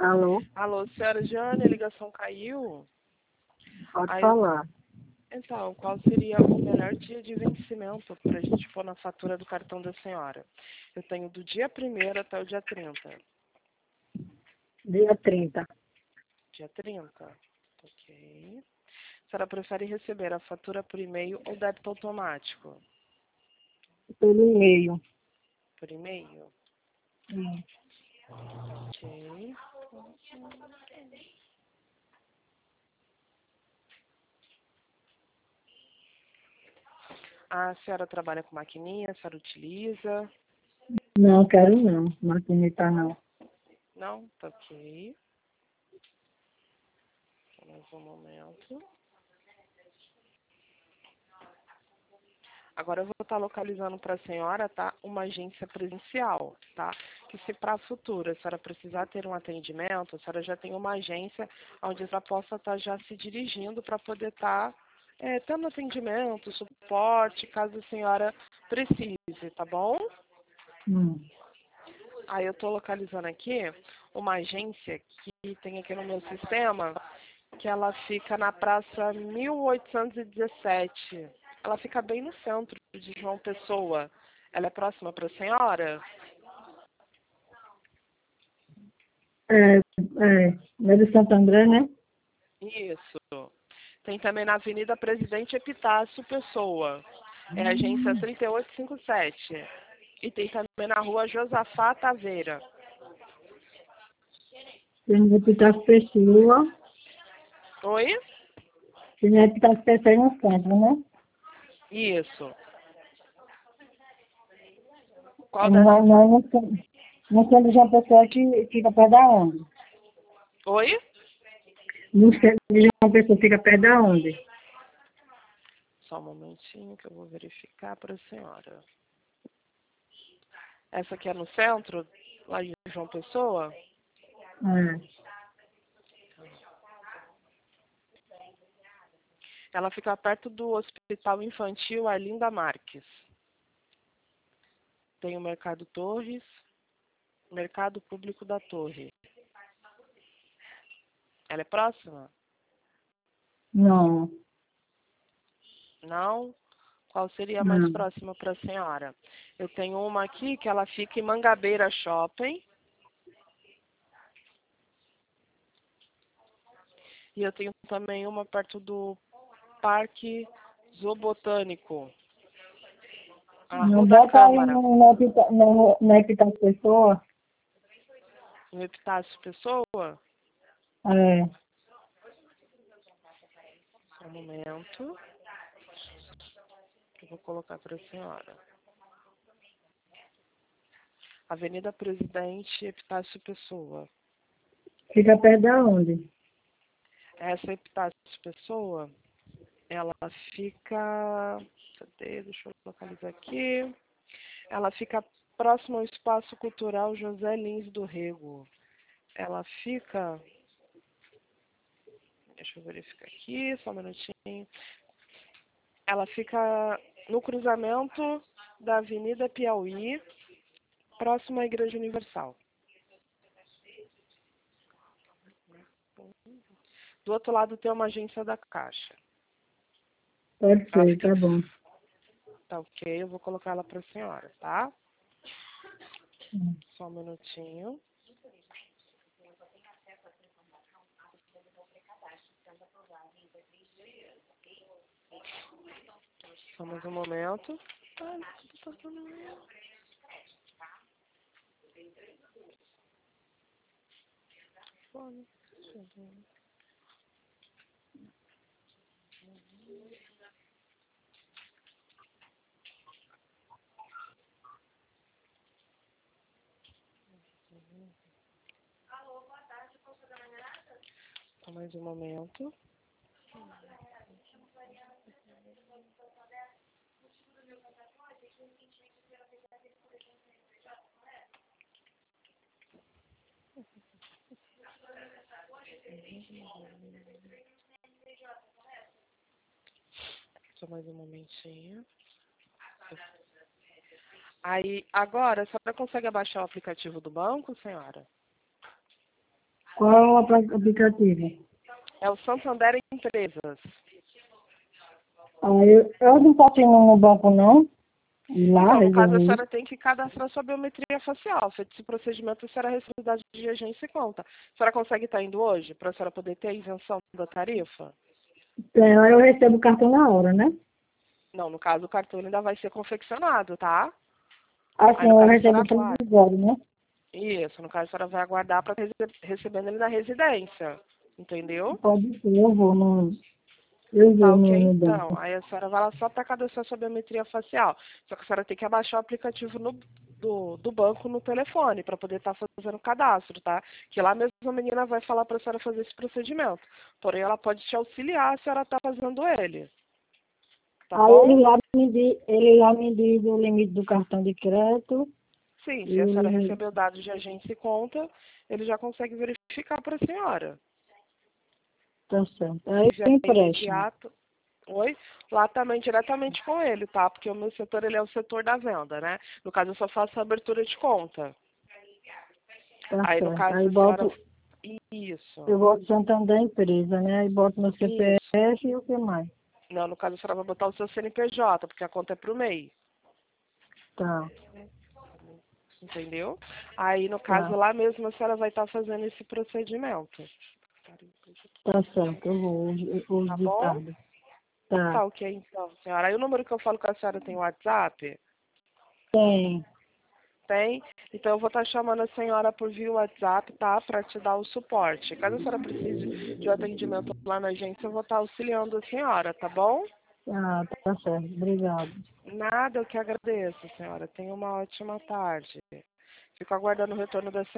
Alô? Alô, senhora Jane, a ligação caiu. Pode falar. Então, qual seria o melhor dia de vencimento para a gente pôr na fatura do cartão da senhora? Eu tenho do dia 1º até o dia 30. Dia 30. Dia 30? Ok. A senhora prefere receber a fatura por e-mail ou débito automático? Pelo e-mail. Por e-mail? Ok. A senhora trabalha com maquininha? A senhora utiliza? Não, quero não. Maquineta não. Não? Tá ok. Mais um momento. Agora eu vou estar localizando para a senhora, tá? Uma agência presencial, tá? Que se para a futura a senhora precisar ter um atendimento, a senhora já tem uma agência onde a senhora possa estar já se dirigindo para poder estar tendo atendimento, suporte, caso a senhora precise, tá bom? Aí eu estou localizando aqui uma agência que tem aqui no meu sistema, que ela fica na Praça 1817. Ela fica bem no centro de João Pessoa. Ela é próxima para a senhora? É de Santo André, né? Isso. Tem também na Avenida Presidente Epitácio Pessoa. É a agência 3857. E tem também na Rua Josafá Taveira. Tem que repitar as pessoas. Oi? Tem que repitar as pessoas no centro, né? Isso. Qual Não, dessas? no centro de uma pessoa que fica perto da onde? Oi? No centro de uma pessoa fica perto da onde? Só um momentinho que eu vou verificar para a senhora. Essa aqui é no centro, lá de João Pessoa? Ela fica perto do Hospital Infantil Arlinda Marques. Tem o Mercado Torres, Mercado Público da Torre. Ela é próxima? Não. Não? Qual seria a mais Não. próxima para a senhora? Eu tenho uma aqui que ela fica em Mangabeira Shopping. E eu tenho também uma perto do Parque Zoobotânico. A Não Rua da bota aí Câmara. na repitar as pessoas. No Epitácio Pessoa? É. Só um momento. Que eu vou colocar para a senhora. Avenida Presidente Epitácio Pessoa. Fica perto da onde? Essa Epitácio Pessoa, ela fica... Cadê? Deixa eu localizar aqui. Ela fica próximo ao Espaço Cultural José Lins do Rego. Ela fica... Deixa eu verificar aqui, só um minutinho. Ela fica no cruzamento da Avenida Piauí, próximo à Igreja Universal. Do outro lado tem uma agência da Caixa. Pode Ela ser, fica tá bom. Tá ok, eu vou colocar ela para a senhora, tá? Só um minutinho. Só mais um momento. Só mais um momento. Só mais um momentinho. Aí, agora, a senhora consegue abaixar o aplicativo do banco, senhora? Qual é o aplicativo? É o Santander Empresas. Eu não posso ir no banco, não? Ir lá, Então, no caso, a resolver. senhora tem que cadastrar sua biometria facial. Feito esse procedimento, a senhora recebe dados de agência e conta. A senhora consegue estar indo hoje para a senhora poder ter a isenção da tarifa? Aí eu recebo o cartão na hora, né? Não, no caso, o cartão ainda vai ser confeccionado, tá? Assim, Aí, no eu caso, a recebo senhora o aguarda. provisório, né? Isso, no caso, a senhora vai aguardar para recebendo ele na residência. Entendeu? Pode ser, eu Tá vou ok, no então. banco. Aí a senhora vai lá só para cadastrar sua biometria facial. Só que a senhora tem que abaixar o aplicativo do banco no telefone para poder estar fazendo o cadastro, tá? Que lá mesmo a menina vai falar para a senhora fazer esse procedimento. Porém, ela pode te auxiliar se a senhora tá fazendo ele. Tá Aí bom? ele lá me diz o limite do cartão de crédito Sim, e se a o senhora limite. recebeu dados de agência e conta, ele já consegue verificar para a senhora. Tá certo. Aí Se já o é empréstimo. imediato. Oi? Lá também diretamente com ele, tá? Porque o meu setor, ele é o setor da venda, né? No caso, eu só faço a abertura de conta. Tá Aí, no certo. caso, a senhora... Isso, Eu boto Santander empresa, né? Aí boto meu isso. CPF e o que mais? Não, no caso, a senhora vai botar o seu CNPJ, porque a conta é pro MEI. Tá, Entendeu? Aí, no caso, tá. lá mesmo, a senhora vai estar fazendo esse procedimento. Tá certo, eu vou hoje Tá de bom? tarde. Tá. Tá ok, então, senhora. Aí, o número que eu falo com a senhora tem WhatsApp? Tem. Tem? Então eu vou estar chamando a senhora por via WhatsApp, tá? Para te dar o suporte. Caso a senhora precise de um atendimento lá na agência, eu vou estar auxiliando a senhora, tá bom? Ah, tá certo. Obrigado. Nada, eu que agradeço, senhora. Tenha uma ótima tarde. Fico aguardando o retorno da senhora.